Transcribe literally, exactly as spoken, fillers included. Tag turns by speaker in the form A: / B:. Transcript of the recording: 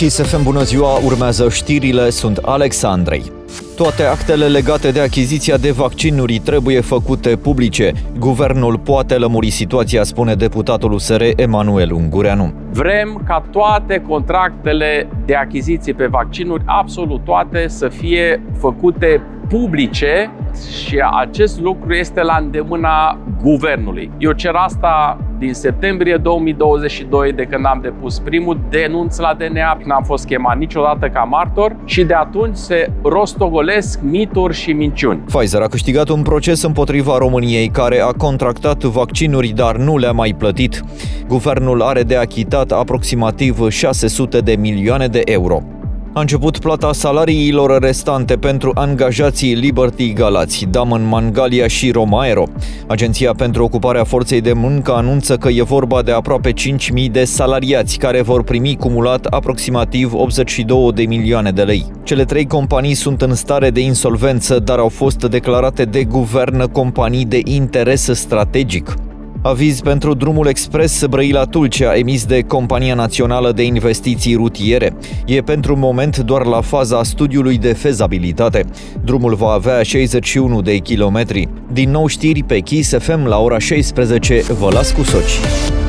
A: Kiss F M, bună ziua, urmează știrile, sunt Alex Andrei. Toate actele legate de achiziția de vaccinuri trebuie făcute publice. Guvernul poate lămuri situația, spune deputatul U S R Emanuel Ungureanu.
B: Vrem ca toate contractele de achiziții pe vaccinuri, absolut toate, să fie făcute publice și acest lucru este la îndemâna guvernului. Eu cer asta din septembrie două mii douăzeci și doi, de când am depus primul denunț la D N A, n-am fost chemat niciodată ca martor și de atunci se rostogolesc mituri și minciuni.
A: Pfizer a câștigat un proces împotriva României, care a contractat vaccinuri, dar nu le-a mai plătit. Guvernul are de achitat aproximativ șase sute de milioane de euro. A început plata salariilor restante pentru angajații Liberty Galați, Daman Mangalia și Romaero. Agenția pentru Ocuparea Forței de Muncă anunță că e vorba de aproape cinci mii de salariați care vor primi cumulat aproximativ optzeci și două de milioane de lei. Cele trei companii sunt în stare de insolvență, dar au fost declarate de guvern companii de interes strategic. Aviz pentru drumul expres Brăila-Tulcea, emis de Compania Națională de Investiții Rutiere. E pentru moment doar la faza studiului de fezabilitate. Drumul va avea șaizeci și unu de kilometri. Din nou știri pe Kiss F M la ora șaisprezece, vă las cu Soci.